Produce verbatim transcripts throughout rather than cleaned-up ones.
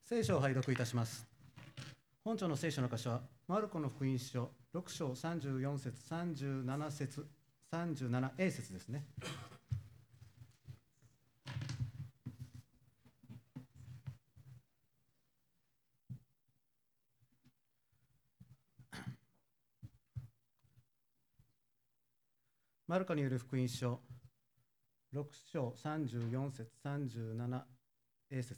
聖書を拝読いたします。本書の聖書の箇所は、マルコの福音書ろく章さんじゅうよん節、さんじゅうなな節、さんじゅうななエー 節ですね。マルコによる福音書ろく章さんじゅうよん節、さんじゅうななエー 節です。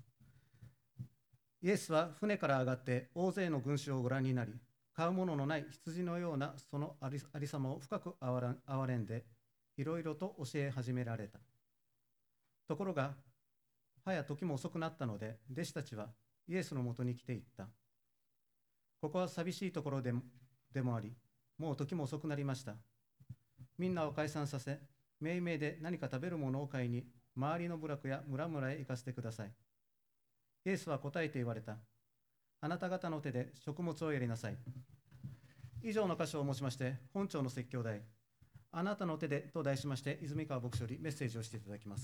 イエスは船から上がって大勢の群衆をご覧になり、飼うもののない羊のようなそのありありさまを深く憐れんで、いろいろと教え始められた。ところが、はや時も遅くなったので、弟子たちはイエスのもとに来ていった。ここは寂しいところでも、でもあり、もう時も遅くなりました。みんなを解散させ、めいめいで何か食べるものを買いに、周りの部落や村々へ行かせてください。イエスは答えて言われた。あなた方の手で食物をやりなさい。以上の箇所をもちまして、本庁の説教題、あなたの手でと題しまして、泉川牧師よりメッセージをしていただきます。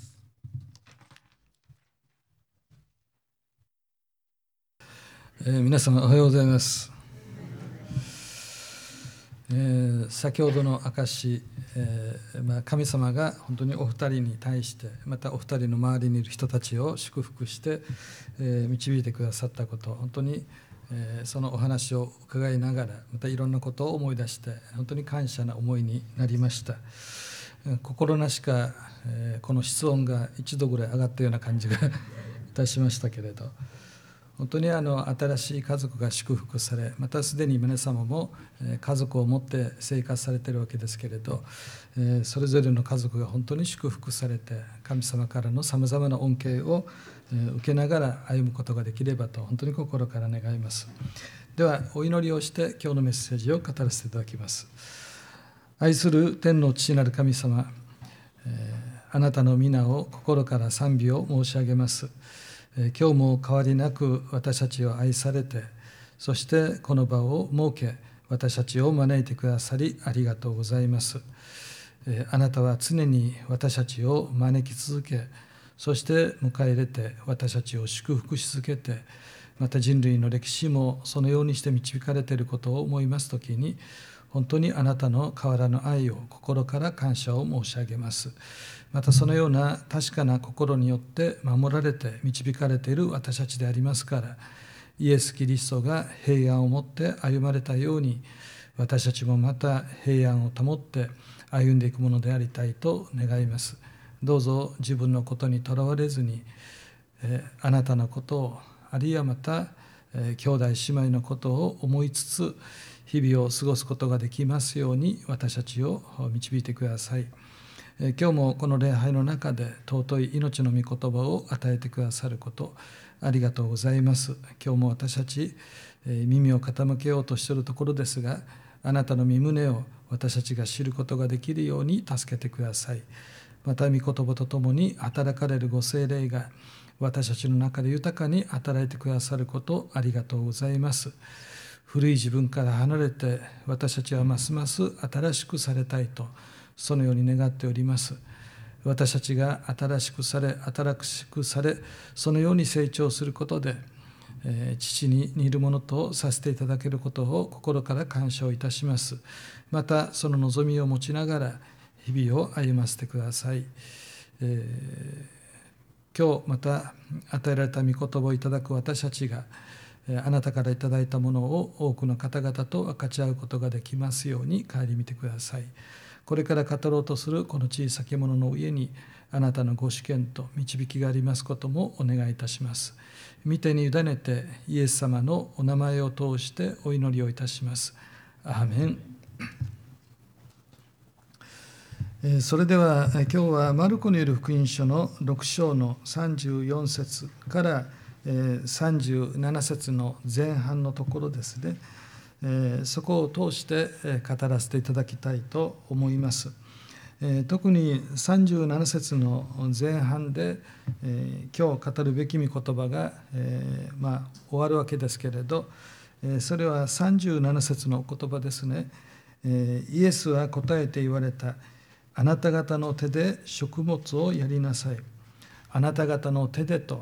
えー、皆様おはようございます。えー、先ほどの証、えーまあ、神様が本当にお二人に対して、またお二人の周りにいる人たちを祝福して、えー、導いてくださったこと、本当に、えー、そのお話を伺いながら、またいろんなことを思い出して、本当に感謝な思いになりました。心なしか、えー、この室温が一度ぐらい上がったような感じがいたしましたけれど、本当にあの新しい家族が祝福され、またすでに皆様も家族を持って生活されているわけですけれど、それぞれの家族が本当に祝福されて、神様からのさまざまな恩恵を受けながら歩むことができればと本当に心から願います。ではお祈りをして今日のメッセージを語らせていただきます。愛する天の父なる神様、あなたの皆を心から賛美を申し上げます。今日も変わりなく私たちを愛されて、そしてこの場を設け、私たちを招いてくださりありがとうございます。あなたは常に私たちを招き続け、そして迎え入れて私たちを祝福し続けて、また人類の歴史もそのようにして導かれていることを思いますときに、本当にあなたの変わらぬ愛を心から感謝を申し上げます。またそのような確かな心によって守られて導かれている私たちでありますから、イエス・キリストが平安を持って歩まれたように、私たちもまた平安を保って歩んでいくものでありたいと願います。どうぞ自分のことにとらわれずに、えあなたのことを、あるいはまた、え兄弟姉妹のことを思いつつ、日々を過ごすことができますように私たちを導いてください。今日もこの礼拝の中で尊い命の御言葉を与えてくださることありがとうございます。今日も私たち耳を傾けようとしているところですが、あなたの御胸を私たちが知ることができるように助けてください。また御言葉とともに働かれるご聖霊が私たちの中で豊かに働いてくださることありがとうございます。古い自分から離れて私たちはますます新しくされたいと、そのように願っております。私たちが新しくされ、新しくされ、そのように成長することで、えー、父に似るものとさせていただけることを心から感謝をいたします。またその望みを持ちながら日々を歩ませてください。えー、今日また与えられた御言葉をいただく私たちが、あなたからいただいたものを多くの方々と分かち合うことができますように顧みてください。これから語ろうとするこの小さきものの上にあなたのご主権と導きがありますこともお願いいたします。御手に委ねてイエス様のお名前を通してお祈りをいたします。アーメン。それでは今日はマルコによる福音書のろく章のさんじゅうよん節からさんじゅうなな節の前半のところですね。そこを通して語らせていただきたいと思います。特にさんじゅうなな節の前半で今日語るべき御言葉がまあ終わるわけですけれど、それはさんじゅうなな節のお言葉ですね。イエスは答えて言われた。あなた方の手で食物をやりなさい。あなた方の手でと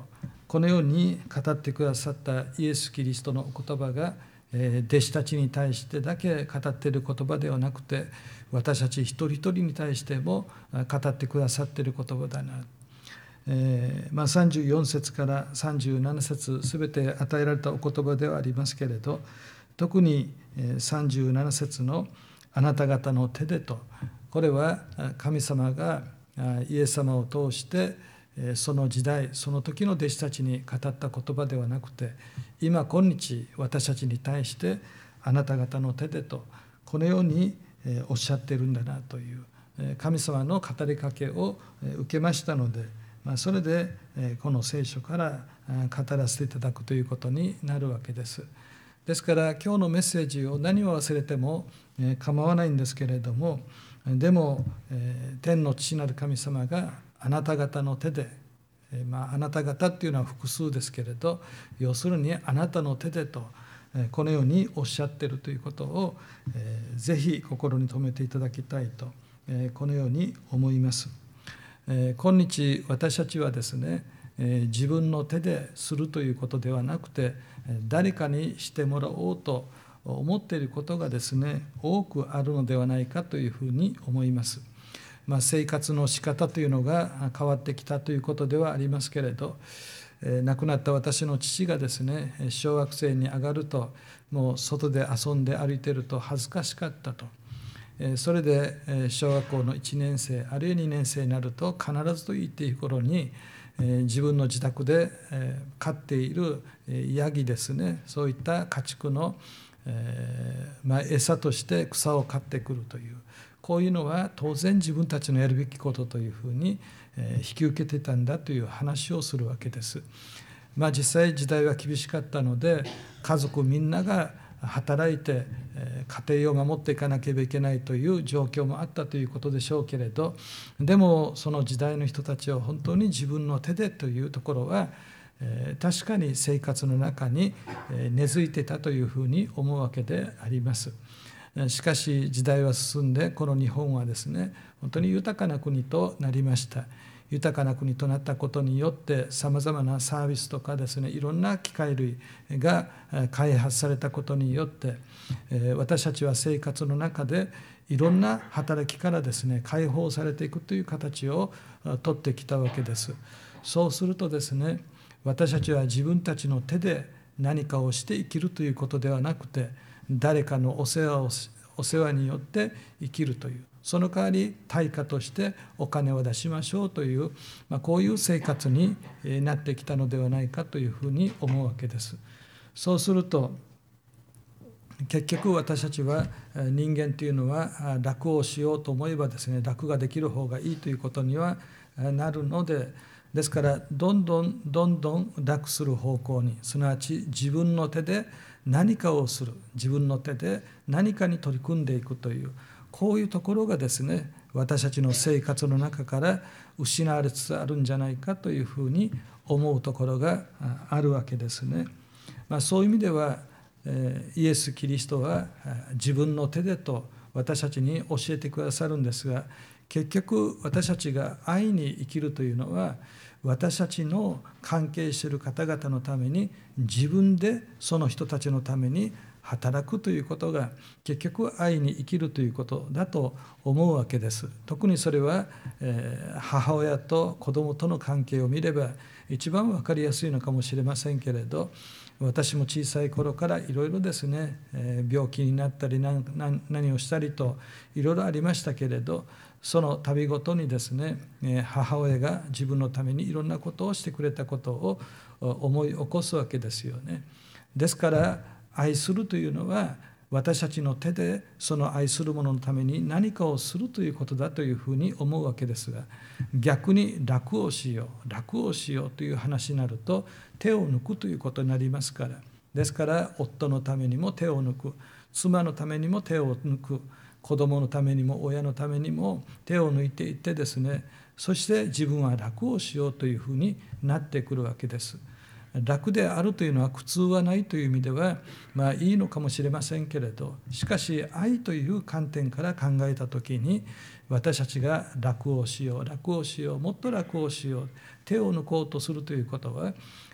このように語ってくださったイエス・キリストのお言葉が、弟子たちに対してだけ語っている言葉ではなくて、私たち一人一人に対しても語ってくださっている言葉だな。えーまあ、さんじゅうよん節からさんじゅうなな節すべて与えられたお言葉ではありますけれど、特にさんじゅうなな節のあなた方の手でと、これは神様がイエス様を通してその時代その時の弟子たちに語った言葉ではなくて、今今日私たちに対してあなた方の手でと、このようにおっしゃっているんだなという神様の語りかけを受けましたので、それでこの聖書から語らせていただくということになるわけです。ですから今日のメッセージを何を忘れても構わないんですけれども、でも天の父なる神様があなた方の手で、まあ、あなた方っていうのは複数ですけれど、要するにあなたの手でとこのようにおっしゃっているということをぜひ心に留めていただきたいとこのように思います。今日私たちはですね、自分の手でするということではなくて、誰かにしてもらおうと思っていることがですね、多くあるのではないかというふうに思います。まあ、生活の仕方というのが変わってきたということではありますけれど、亡くなった私の父がですね、小学生に上がるともう外で遊んで歩いていると恥ずかしかったと。それで小学校のいちねん生あるいはにねん生になると必ずと言っていい頃に自分の自宅で飼っているヤギですね、そういった家畜のまあ餌として草を買ってくるという、こういうのは当然自分たちのやるべきことというふうに引き受けてたんだという話をするわけです。まあ、実際時代は厳しかったので、家族みんなが働いて家庭を守っていかなければいけないという状況もあったということでしょうけれど、でもその時代の人たちは本当に自分の手でというところは確かに生活の中に根付いていたというふうに思うわけであります。しかし時代は進んで、この日本はですね、本当に豊かな国となりました。豊かな国となったことによってさまざまなサービスとかですね、いろんな機械類が開発されたことによって、私たちは生活の中でいろんな働きからですね解放されていくという形をとってきたわけです。そうするとですね、私たちは自分たちの手で何かをして生きるということではなくて、誰かのお世話をお世話によって生きるという、その代わり対価としてお金を出しましょうという、まあ、こういう生活になってきたのではないかというふうに思うわけです。そうすると結局私たちは人間というのは楽をしようと思えばですね、楽ができる方がいいということにはなるので、ですからどんどんどんどん楽する方向に、すなわち自分の手で何かをする、自分の手で何かに取り組んでいくという、こういうところがですね、私たちの生活の中から失われつつあるんじゃないかというふうに思うところがあるわけですね。まあ、そういう意味ではイエス・キリストは自分の手でと私たちに教えてくださるんですが、結局私たちが愛に生きるというのは、私たちの関係している方々のために自分でその人たちのために働くということが結局愛に生きるということだと思うわけです。特にそれは、えー、母親と子供との関係を見れば一番分かりやすいのかもしれませんけれど、私も小さい頃からいろいろですね、えー、病気になったり 何, 何をしたりといろいろありましたけれど、その度ごとにですね、母親が自分のためにいろんなことをしてくれたことを思い起こすわけですよね。ですから愛するというのは、私たちの手でその愛する者のために何かをするということだというふうに思うわけですが、逆に楽をしよう楽をしようという話になると手を抜くということになりますから、ですから夫のためにも手を抜く、妻のためにも手を抜く、子供のためにも親のためにも手を抜いていってですね、そして自分は楽をしようというふうになってくるわけです。楽であるというのは苦痛はないという意味ではまあいいのかもしれませんけれど、しかし愛という観点から考えたときに、私たちが楽をしよう楽をしようもっと楽をしよう、手を抜こうとするということは、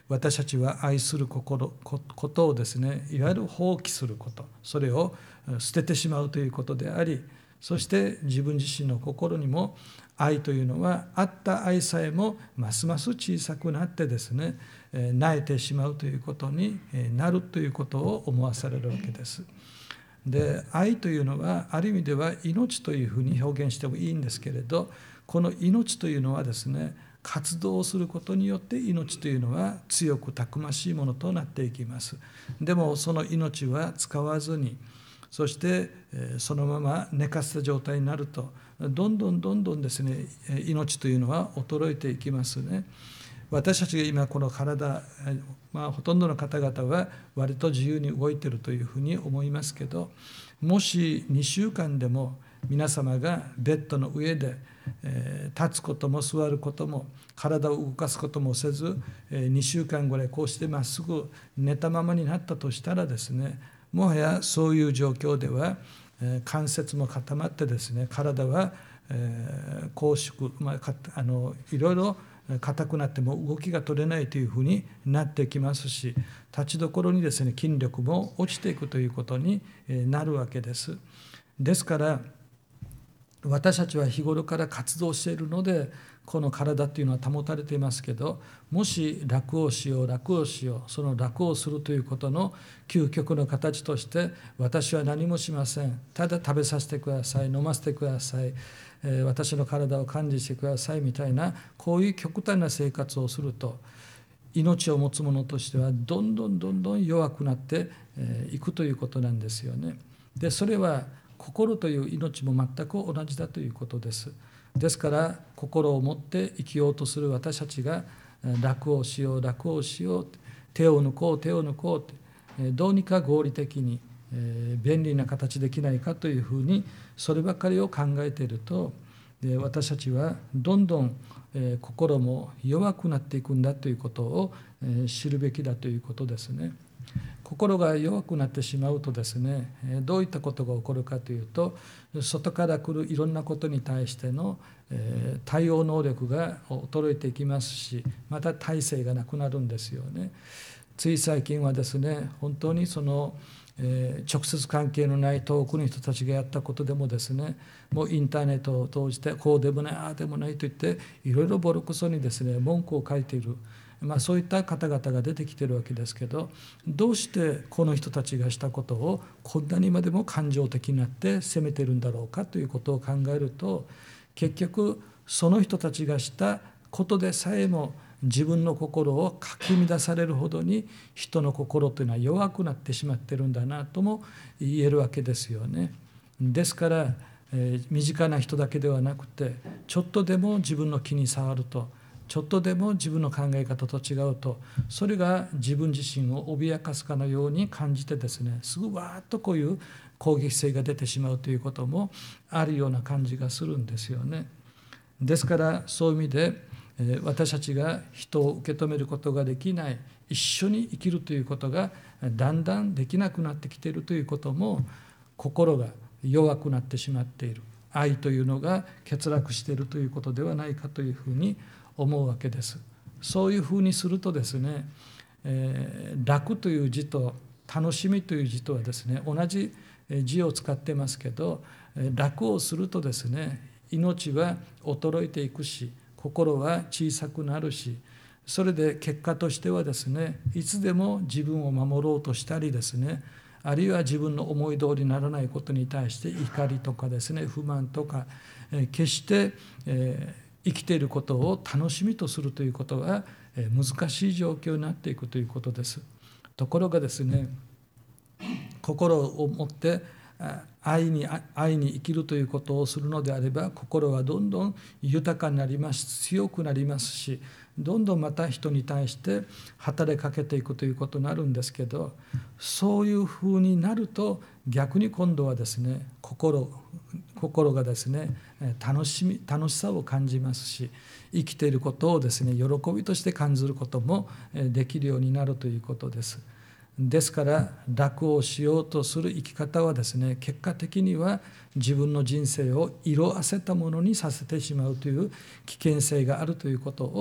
私たちは愛する心ことをですね、いわゆる放棄すること、それを捨ててしまうということであり、そして自分自身の心にも愛というのは、あった愛さえもますます小さくなってですね、萎えてしまうということになるということを思わされるわけです。で、愛というのはある意味では命というふうに表現してもいいんですけれど、この命というのはですね、活動することによって命というのは強くたくましいものとなっていきます。でもその命は使わずに、そしてそのまま寝かせた状態になると、どんどんどんどんですね、命というのは衰えていきますね。私たちが今この体、まあ、ほとんどの方々は割と自由に動いているというふうに思いますけど、もしにしゅうかんでも皆様がベッドの上で、えー、立つことも座ることも体を動かすこともせず、えー、にしゅうかんぐらいこうしてまっすぐ寝たままになったとしたらですね、もはやそういう状況では、えー、関節も固まってですね、体は、えー、拘縮、まあ、あのいろいろ硬くなっても動きが取れないというふうになってきますし、立ちどころにですね、筋力も落ちていくということになるわけです。ですから私たちは日頃から活動しているので、この体というのは保たれていますけど、もし楽をしよう楽をしよう、その楽をするということの究極の形として、私は何もしません、ただ食べさせてください、飲ませてください、えー、私の体を管理してくださいみたいな、こういう極端な生活をすると、命を持つ者としてはどんどんどんどん弱くなっていくということなんですよね。で、それは心という命も全く同じだということです。ですから心を持って生きようとする私たちが、楽をしよう楽をしよう、手を抜こう手を抜こう、どうにか合理的に便利な形できないかというふうにそればかりを考えていると、私たちはどんどん心も弱くなっていくんだということを知るべきだということですね。心が弱くなってしまうとですね、どういったことが起こるかというと、外から来るいろんなことに対しての対応能力が衰えていきますし、また耐性がなくなるんですよね。つい最近はですね、本当にその直接関係のない遠くの人たちがやったことでもですね、もうインターネットを通じてこうでもないああでもないと言っていろいろボロクソにですね文句を書いている、まあ、そういった方々が出てきているわけですけど、どうしてこの人たちがしたことをこんなにまでも感情的になって責めているんだろうかということを考えると、結局その人たちがしたことでさえも自分の心をかき乱されるほどに人の心というのは弱くなってしまっているんだなとも言えるわけですよね。ですから、えー、身近な人だけではなくて、ちょっとでも自分の気に障ると、ちょっとでも自分の考え方と違うと、それが自分自身を脅かすかのように感じてですね、すぐわーっとこういう攻撃性が出てしまうということもあるような感じがするんですよね。ですからそういう意味で私たちが人を受け止めることができない、一緒に生きるということがだんだんできなくなってきているということも、心が弱くなってしまっている、愛というのが欠落しているということではないかというふうに思うわけです。そういうふうにするとですね、えー、楽という字と楽しみという字とはですね、同じ字を使ってますけど、楽をするとですね、命は衰えていくし、心は小さくなるし、それで結果としてはですね、いつでも自分を守ろうとしたりですね、あるいは自分の思い通りにならないことに対して怒りとかですね、不満とか、決して生きていることを楽しみとするということが難しい状況になっていくということです。ところがですね、心を持って愛に愛に生きるということをするのであれば、心はどんどん豊かになります、強くなりますし、どんどんまた人に対して働きかけていくということになるんですけど、そういうふうになると逆に今度はですね、心心がですね楽しみ楽しさを感じますし、生きていることをですね喜びとして感じることもできるようになるということです。ですから楽をしようとする生き方はですね、結果的には自分の人生を色あせたものにさせてしまうという危険性があるということを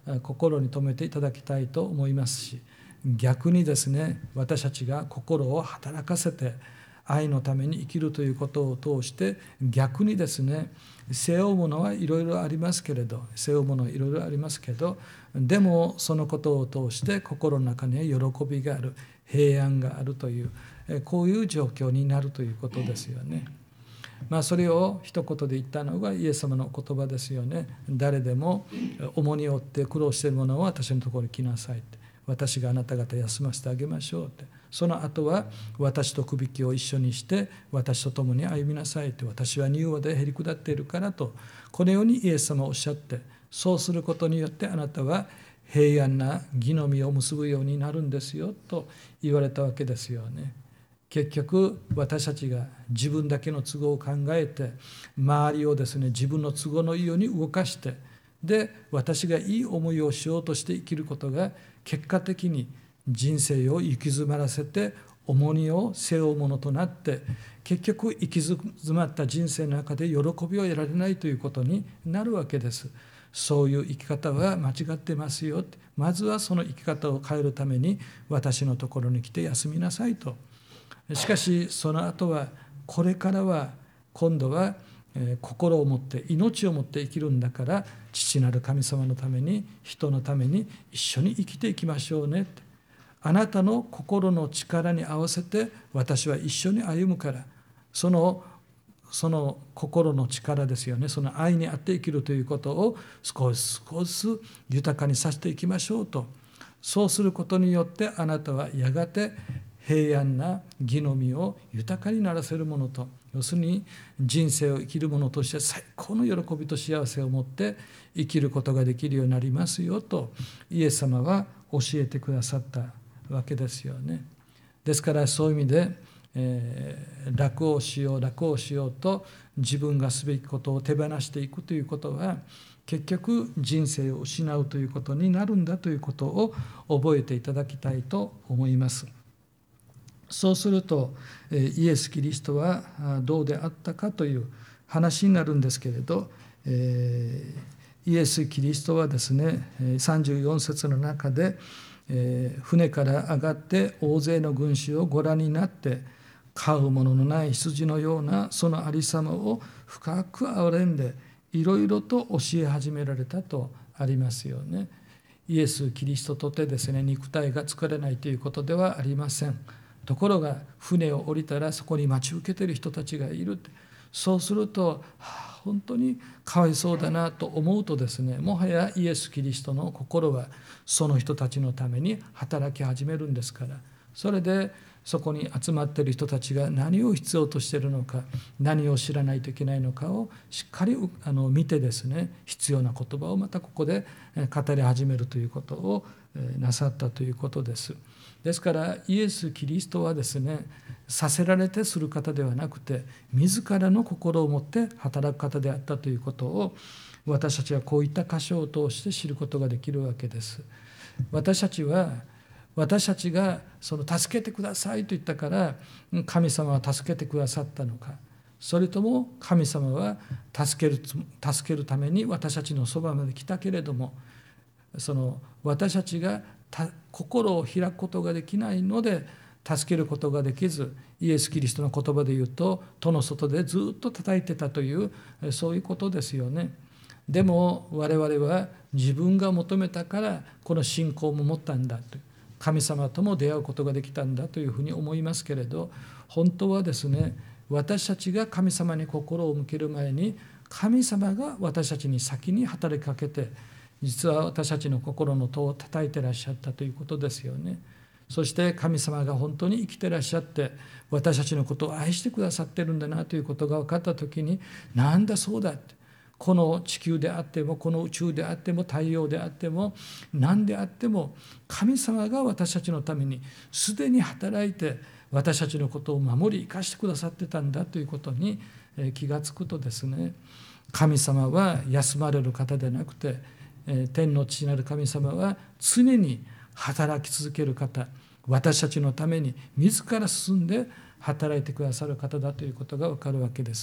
心に留めていただきたいと思いますし、逆にですね、私たちが心を働かせて愛のために生きるということを通して、逆にですね、背負うものはいろいろありますけれど背負うものはいろいろありますけど、でもそのことを通して心の中には喜びがある、平安があるという、こういう状況になるということですよね。まあ、それを一言で言ったのがイエス様の言葉ですよね。誰でも重荷を負って苦労しているものを私のところに来なさいって、私があなた方休ませてあげましょうって、その後は私とくびきを一緒にして私と共に歩みなさいって、私は柔和でへり下っているからと、このようにイエス様はおっしゃって、そうすることによってあなたは平安な義の実を結ぶようになるんですよと言われたわけですよね。結局私たちが自分だけの都合を考えて、周りをですね自分の都合のいいように動かして、で私がいい思いをしようとして生きることが、結果的に人生を行き詰まらせて重荷を背負うものとなって、結局行き詰まった人生の中で喜びを得られないということになるわけです。そういう生き方は間違ってますよって、まずはその生き方を変えるために私のところに来て休みなさいと。しかしその後は、これからは今度は心を持って命を持って生きるんだから、父なる神様のために人のために一緒に生きていきましょうねって、あなたの心の力に合わせて私は一緒に歩むから、そのその心の力ですよね、その愛にあって生きるということを少し少し豊かにさせていきましょうと。そうすることによってあなたはやがて平安な義の実を豊かにならせるものと、要するに人生を生きるものとして最高の喜びと幸せを持って生きることができるようになりますよとイエス様は教えてくださったわけですよね。ですからそういう意味で、えー、楽をしよう楽をしようと自分がすべきことを手放していくということは、結局人生を失うということになるんだということを覚えていただきたいと思います。そうするとイエス・キリストはどうであったかという話になるんですけれど、イエス・キリストはですね、さんじゅうよん節の中で、船から上がって大勢の群衆をご覧になって、飼うもののない羊のようなそのありさまを深く憐れんでいろいろと教え始められたとありますよね。イエス・キリストとてですね、肉体が作れないということではありません。ところが船を降りたらそこに待ち受けている人たちがいるって、そうすると、はあ、本当にかわいそうだなと思うとですね、もはやイエス・キリストの心はその人たちのために働き始めるんですから、それでそこに集まっている人たちが何を必要としているのか、何を知らないといけないのかをしっかりあの見てですね、必要な言葉をまたここで語り始めるということをなさったということです。ですからイエス・キリストはですね、させられてする方ではなくて、自らの心を持って働く方であったということを、私たちはこういった箇所を通して知ることができるわけです。私たちは私たちがその助けてくださいと言ったから神様は助けてくださったのか、それとも神様は助ける、助けるために私たちのそばまで来たけれども、その私たちが心を開くことができないので助けることができず、イエス・キリストの言葉で言うと戸の外でずっと叩いてたという、そういうことですよね。でも我々は自分が求めたからこの信仰も持ったんだと、神様とも出会うことができたんだというふうに思いますけれど、本当はですね、私たちが神様に心を向ける前に神様が私たちに先に働きかけて、実は私たちの心の戸を叩いてらっしゃったということですよね。そして神様が本当に生きてらっしゃって私たちのことを愛してくださってるんだなということが分かったときに、なんだそうだって、この地球であってもこの宇宙であっても太陽であっても何であっても神様が私たちのためにすでに働いて私たちのことを守り生かしてくださってたんだということに気がつくとですね、神様は休まれる方でなくて、天の父なる神様は常に働き続ける方、私たちのために自ら進んで働いてくださる方だということが分かるわけです。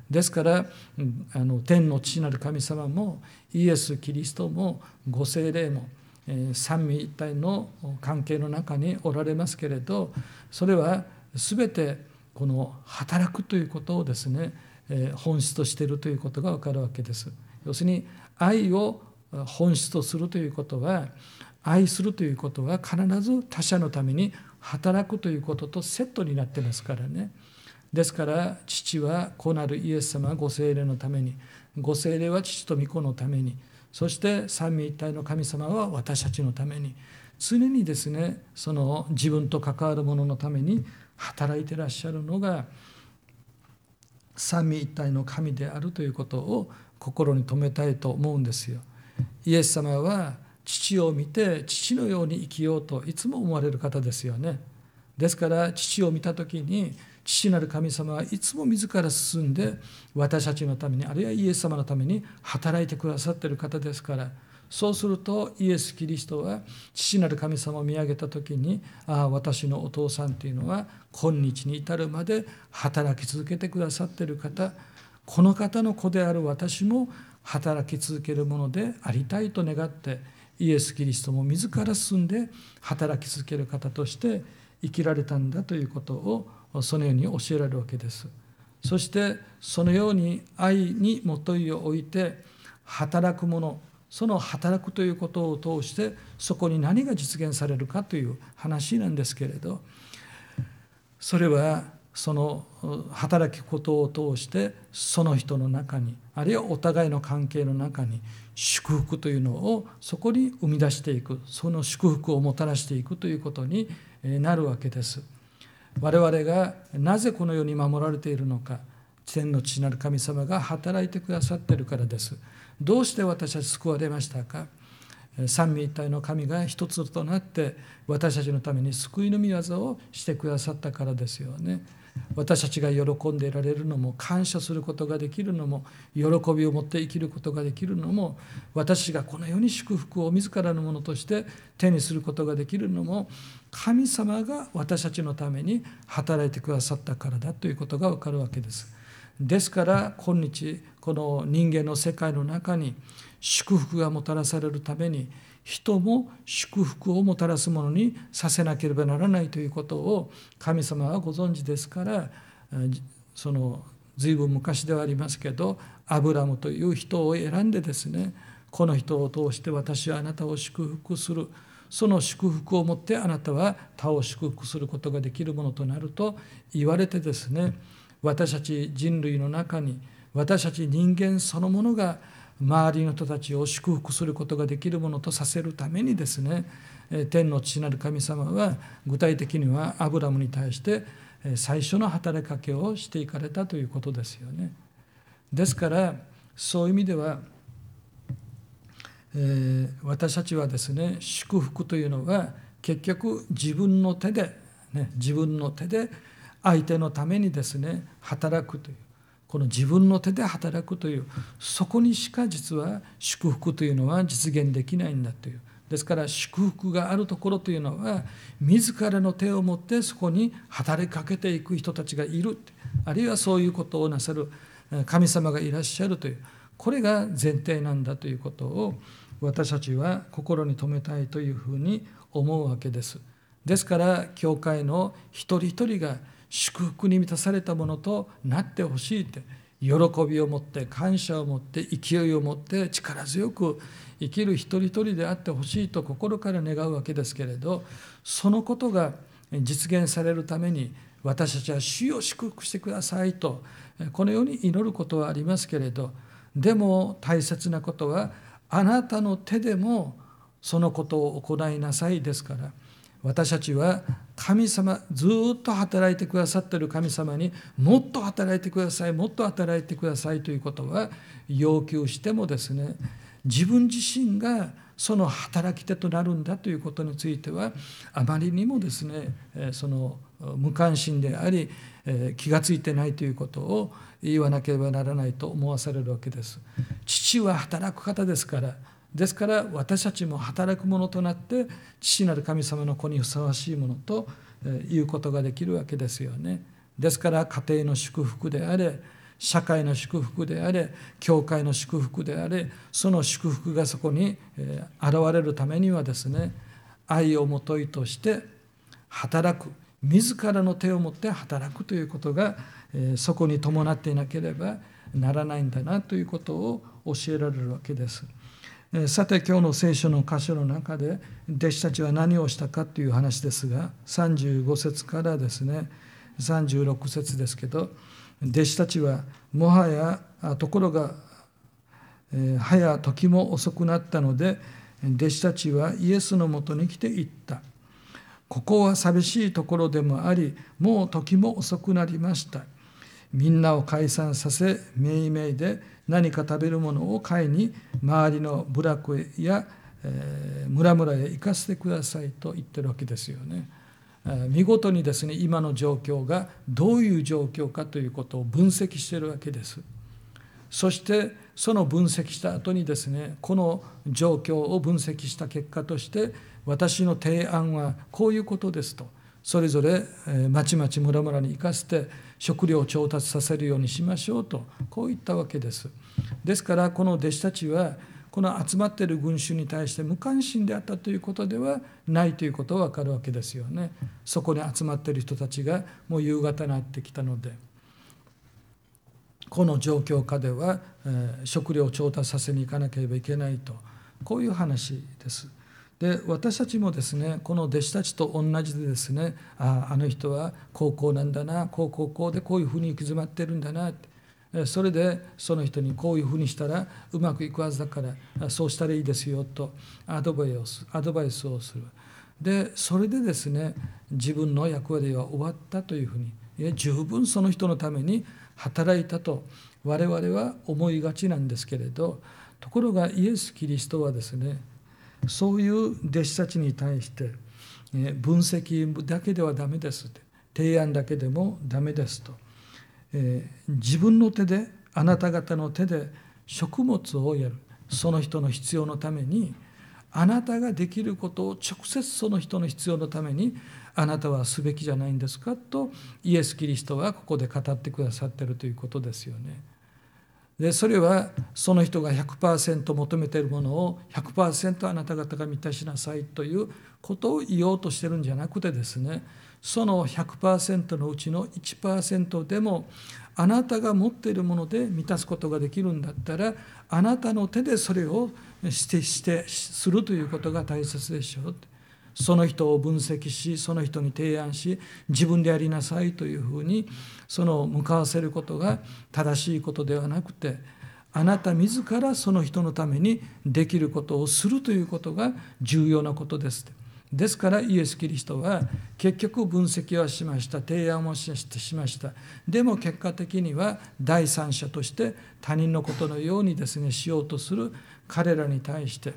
ですからあの天の父なる神様もイエス・キリストもご聖霊も三位一体の関係の中におられますけれど、それは全てこの働くということをですね本質としているということが分かるわけです。要するに愛を本質とするということは、愛するということは必ず他者のために働くということとセットになってますからね。ですから父は子なるイエス様はご聖霊のために、ご聖霊は父と御子のために、そして三位一体の神様は私たちのために、常にですねその自分と関わる者のために働いていらっしゃるのが三位一体の神であるということを心に留めたいと思うんですよ。イエス様は父を見て父のように生きようといつも思われる方ですよね。ですから父を見たときに父なる神様はいつも自ら進んで私たちのために、あるいはイエス様のために働いてくださっている方ですから、そうするとイエス・キリストは父なる神様を見上げたときに、ああ私のお父さんというのは今日に至るまで働き続けてくださっている方、この方の子である私も働き続けるものでありたいと願って、イエス・キリストも自ら進んで働き続ける方として生きられたんだということをそのように教えられるわけです。そしてそのように愛にもといを置いて働く者、その働くということを通してそこに何が実現されるかという話なんですけれど、それはその働くことを通してその人の中に、あるいはお互いの関係の中に祝福というのをそこに生み出していく、その祝福をもたらしていくということになるわけです。我々がなぜこの世に守られているのか、天の父なる神様が働いてくださっているからです。どうして私たち救われましたか。三位一体の神が一つとなって私たちのために救いの御業をしてくださったからですよね。私たちが喜んでいられるのも、感謝することができるのも、喜びを持って生きることができるのも、私がこの世に祝福を自らのものとして手にすることができるのも、神様が私たちのために働いてくださったからだということが分かるわけです。ですから今日この人間の世界の中に祝福がもたらされるために、人も祝福をもたらすものにさせなければならないということを神様はご存知ですから、その随分昔ではありますけど、アブラムという人を選んでですね、この人を通して私はあなたを祝福する、その祝福をもってあなたは他を祝福することができるものとなると言われてですね、私たち人類の中に、私たち人間そのものが周りの人たちを祝福することができるものとさせるためにですね、天の父なる神様は具体的にはアブラムに対して最初の働きかけをしていかれたということですよね。ですからそういう意味では、えー、私たちはですね、祝福というのは結局自分の手で、ね、自分の手で相手のためにですね働くという、この自分の手で働くという、そこにしか実は祝福というのは実現できないんだという。ですから祝福があるところというのは自らの手を持ってそこに働きかけていく人たちがいる、あるいはそういうことをなさる神様がいらっしゃるという、これが前提なんだということを私たちは心に留めたいというふうに思うわけです。ですから教会の一人一人が祝福に満たされたものとなってほしいって、喜びを持って感謝を持って勢いを持って力強く生きる一人一人であってほしいと心から願うわけですけれど、そのことが実現されるために私たちは主を祝福してくださいとこのように祈ることはありますけれど、でも大切なことはあなたの手でもそのことを行いなさいですから、私たちは神様、ずっと働いてくださっている神様にもっと働いてください、もっと働いてくださいということは要求してもですね、自分自身がその働き手となるんだということについてはあまりにもですね、その無関心であり気がついてないということを言わなければならないと思わされるわけです。父は働く方ですから、ですから私たちも働くものとなって父なる神様の子にふさわしいものということができるわけですよね。ですから家庭の祝福であれ、 社会の祝福であれ、教会の祝福であれ、その祝福がそこに現れるためにはですね、愛をもといとして働く、自らの手を持って働くということがそこに伴っていなければならないんだなということを教えられるわけです。さて、今日の聖書の箇所の中で弟子たちは何をしたかという話ですが、さんじゅうご節からですねさんじゅうろく節ですけど、弟子たちはもはやところが、えー、早時も遅くなったので、弟子たちはイエスのもとに来て言った。ここは寂しいところでもあり、もう時も遅くなりました。みんなを解散させ、めいめいで何か食べるものを買いに周りの部落や、えー、村々へ行かせてくださいと言ってるわけですよね。見事にですね、今の状況がどういう状況かということを分析しているわけです。そしてその分析した後にですね、この状況を分析した結果として、私の提案はこういうことですと、それぞれ町々村々に行かせて食料を調達させるようにしましょうと、こう言ったわけです。ですからこの弟子たちはこの集まっている群衆に対して無関心であったということではないということが分かるわけですよね。そこに集まっている人たちがもう夕方になってきたので、この状況下では、えー、食料を調達させに行かなければいけないと、こういう話です。で、私たちもですね、この弟子たちと同じでですね、ああ、あの人は高校なんだな、こうこうこうでこういうふうに行き詰まってるんだなって、それでその人にこういうふうにしたらうまくいくはずだからそうしたらいいですよとアドバイスをする、アドバイスをする。で、それでですね、自分の役割は終わったというふうに、いや十分その人のために働いたと我々は思いがちなんですけれど、ところがイエス・キリストはですね、そういう弟子たちに対して分析だけではダメですって、提案だけでもダメですと、えー、自分の手で、あなた方の手で食物をやる、その人の必要のために、あなたができることを直接その人の必要のためにあなたはすべきじゃないんですかと、イエス・キリストはここで語ってくださっているということですよね。で、それはその人が ひゃくパーセント 求めているものを ひゃくパーセント あなた方が満たしなさいということを言おうとしてるんじゃなくてですね、その ひゃくパーセント のうちの いちパーセント でもあなたが持っているもので満たすことができるんだったら、あなたの手でそれをしてしてするということが大切でしょう。その人を分析し、その人に提案し、自分でやりなさいというふうにその向かわせることが正しいことではなくて、あなた自らその人のためにできることをするということが重要なことです。ですからイエス・キリストは結局分析はしました、提案をしました。でも結果的には第三者として他人のことのようにですねしようとする彼らに対して、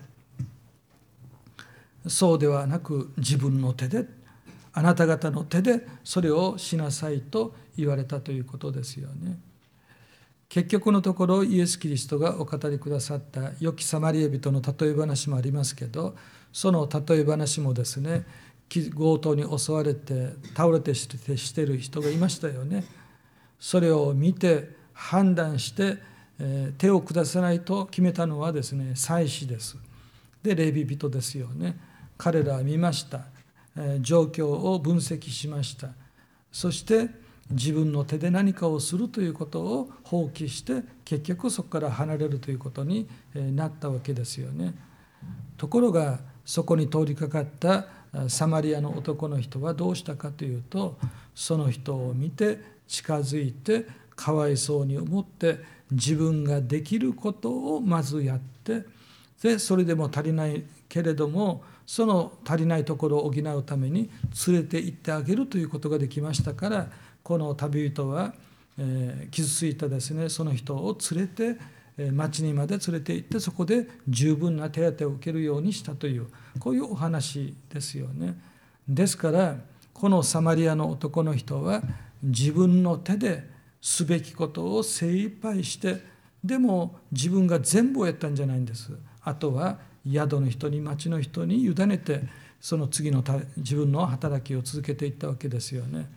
そうではなく自分の手で、あなた方の手でそれをしなさいと言われたということですよね。結局のところイエス・キリストがお語りくださった良きサマリア人の例え話もありますけど、その例え話もですね、強盗に襲われて倒れてしている人がいましたよね。それを見て判断して手を下さないと決めたのはですね、祭司です。で、レビ人ですよね。彼らは見ました。状況を分析しました。そして自分の手で何かをするということを放棄して結局そこから離れるということになったわけですよね。ところがそこに通りかかったサマリアの男の人はどうしたかというと、その人を見て近づいてかわいそうに思って自分ができることをまずやって、でそれでも足りないけれどもその足りないところを補うために連れて行ってあげるということができましたから、この旅人は、えー、傷ついたですねその人を連れて、えー、町にまで連れて行ってそこで十分な手当てを受けるようにしたという、こういうお話ですよね。ですからこのサマリアの男の人は自分の手ですべきことを精一杯して、でも自分が全部をやったんじゃないんです。あとは宿の人に町の人に委ねてその次の自分の働きを続けていったわけですよね。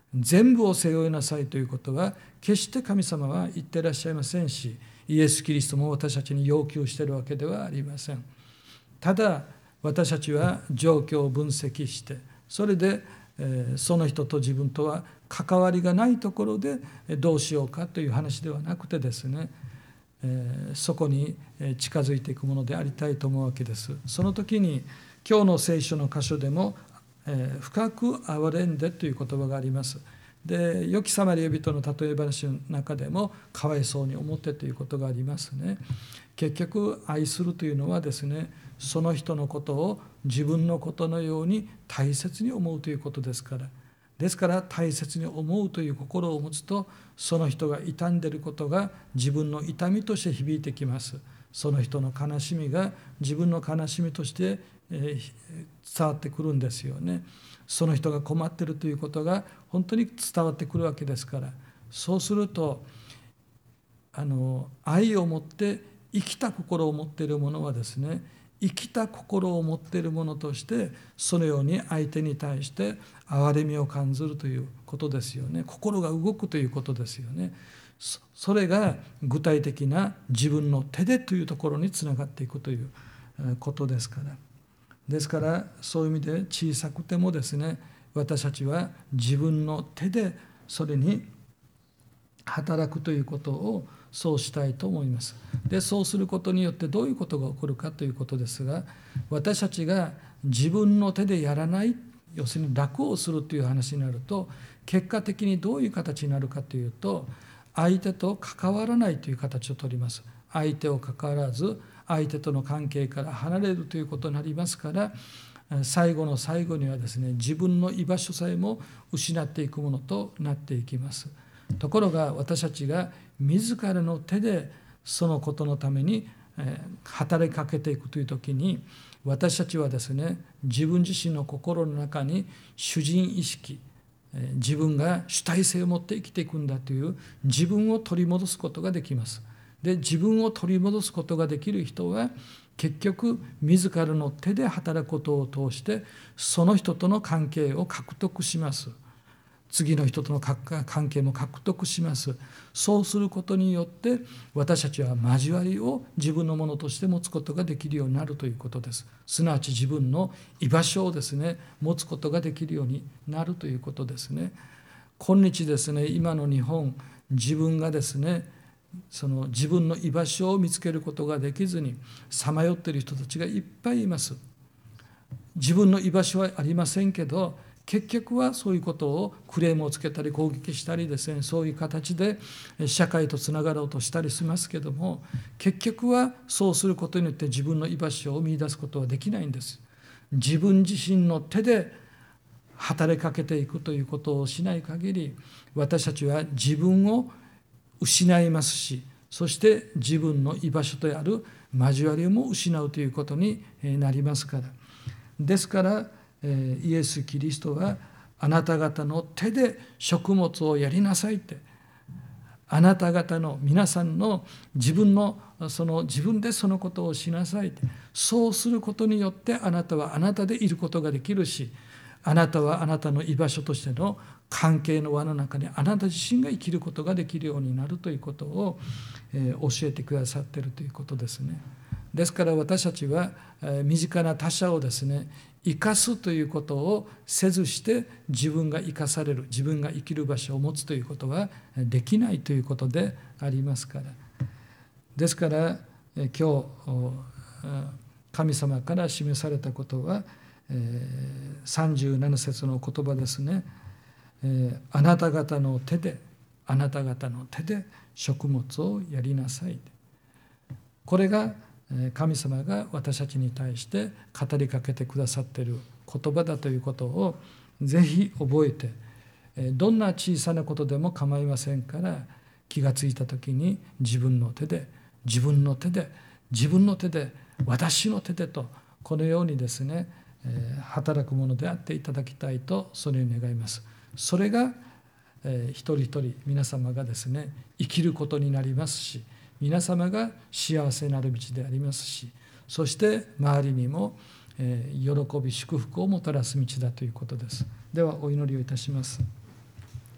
全部を背負いなさいということは決して神様は言ってらっしゃいませんし、イエス・キリストも私たちに要求しているわけではありません。ただ私たちは状況を分析して、それでその人と自分とは関わりがないところでどうしようかという話ではなくてですね、そこに近づいていくものでありたいと思うわけです。その時に今日の聖書の箇所でも深く憐れんでという言葉があります。で、良きサマリア人の例え話の中でもかわいそうに思ってということがありますね。結局愛するというのはですね、その人のことを自分のことのように大切に思うということですから。ですから大切に思うという心を持つと、その人が傷んでいることが自分の痛みとして響いてきます。その人の悲しみが自分の悲しみとして伝わってくるんですよね。その人が困っているということが本当に伝わってくるわけですから、そうするとあの愛を持って生きた心を持っている者はですね、生きた心を持っている者としてそのように相手に対して憐れみを感じるということですよね。心が動くということですよね。それが具体的な自分の手でというところにつながっていくということですから。ですからそういう意味で小さくてもですね、私たちは自分の手でそれに働くということをそうしたいと思います。で、そうすることによってどういうことが起こるかということですが、私たちが自分の手でやらない、要するに楽をするという話になると、結果的にどういう形になるかというと、相手と関わらないという形をとります。相手を関わらず相手との関係から離れるということになりますから、最後の最後にはですね、自分の居場所さえも失っていくものとなっていきます。ところが私たちが自らの手でそのことのために働きかけていくという時に、私たちはですね、自分自身の心の中に主人意識、自分が主体性を持って生きていくんだという自分を取り戻すことができます。で、自分を取り戻すことができる人は結局自らの手で働くことを通してその人との関係を獲得します。次の人との関係も獲得します。そうすることによって私たちは交わりを自分のものとして持つことができるようになるということです。すなわち自分の居場所をですね、持つことができるようになるということですね。今日ですね、今の日本、自分がですね、その自分の居場所を見つけることができずにさまよっている人たちがいっぱいいます。自分の居場所はありませんけど、結局はそういうことをクレームをつけたり攻撃したりですね、そういう形で社会とつながろうとしたりしますけども、結局はそうすることによって自分の居場所を見出すことはできないんです。自分自身の手で働きかけていくということをしない限り、私たちは自分を失いますし、そして自分の居場所とある交わりも失うということになりますから。ですからイエス・キリストはあなた方の手で食物をやりなさいって、あなた方の皆さんの自分のその自分でそのことをしなさいって、そうすることによってあなたはあなたでいることができるし、あなたはあなたの居場所としての関係の輪の中にあなた自身が生きることができるようになるということを教えてくださっているということですね。ですから私たちは身近な他者をですね、生かすということをせずして自分が生かされる、自分が生きる場所を持つということはできないということでありますから。ですから今日神様から示されたことはさんじゅうなな節の言葉ですね。あなた方の手であなた方の手で食物をやりなさい。これが神様が私たちに対して語りかけてくださっている言葉だということをぜひ覚えて、どんな小さなことでも構いませんから、気がついた時に自分の手で自分の手で自分の手で私の手でと、このようにですね働くものであっていただきたいとそのように願います。それが一人一人皆様がですね生きることになりますし、皆様が幸せなる道でありますし、そして周りにも喜び祝福をもたらす道だということです。ではお祈りをいたします。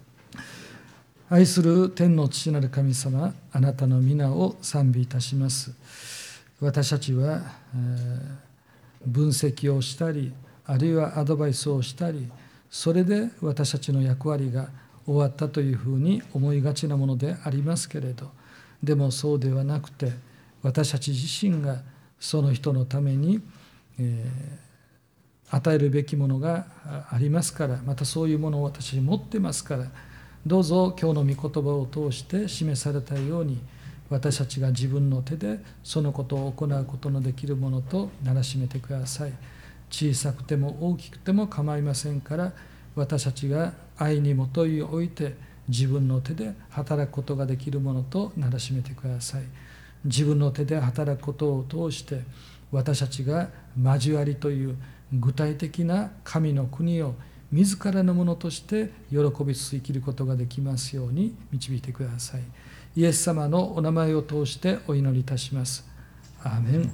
愛する天の父なる神様、あなたの皆を賛美いたします。私たちは、えー、分析をしたり、あるいはアドバイスをしたり、それで私たちの役割が終わったというふうに思いがちなものでありますけれど、でもそうではなくて、私たち自身がその人のために、えー、与えるべきものがありますから、またそういうものを私持ってますから、どうぞ今日の御言葉を通して示されたように、私たちが自分の手でそのことを行うことのできるものとならしめてください。小さくても大きくても構いませんから、私たちが愛に基いおいて自分の手で働くことができるものとならしめてください。自分の手で働くことを通して、私たちが交わりという具体的な神の国を自らのものとして喜びつつ生きることができますように導いてください。イエス様のお名前を通してお祈りいたします。アーメン。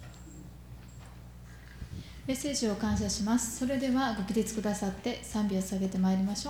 メッセージを感謝します。それではご起立くださって賛美を捧げてまいりましょう。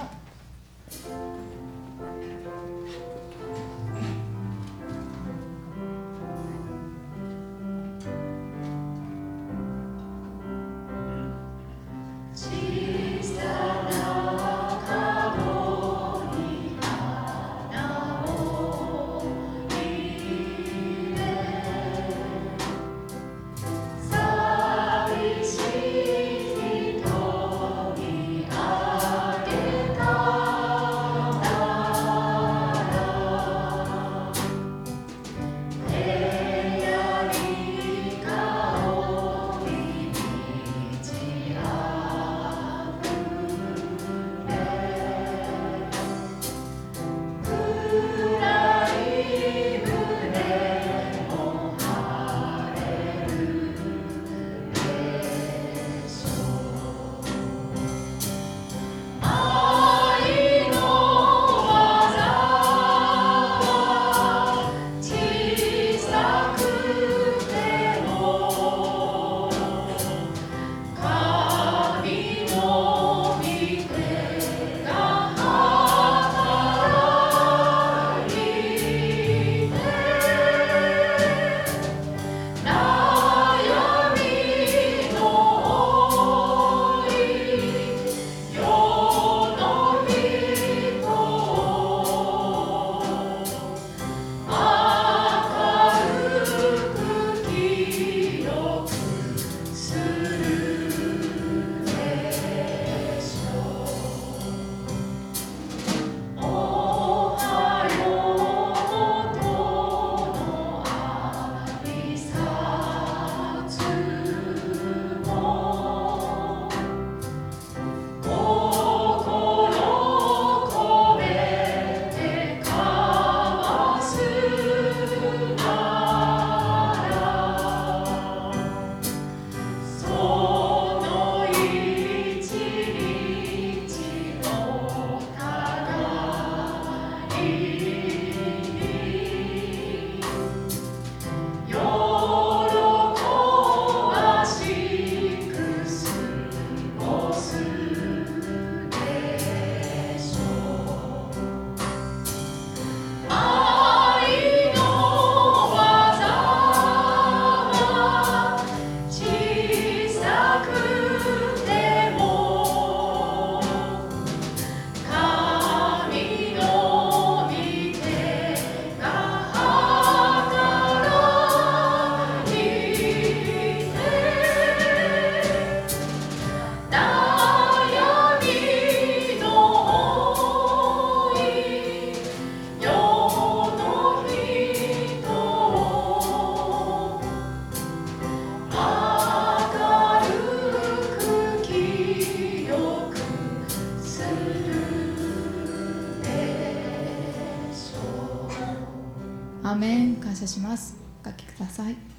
アーメン。感謝します。お書きください。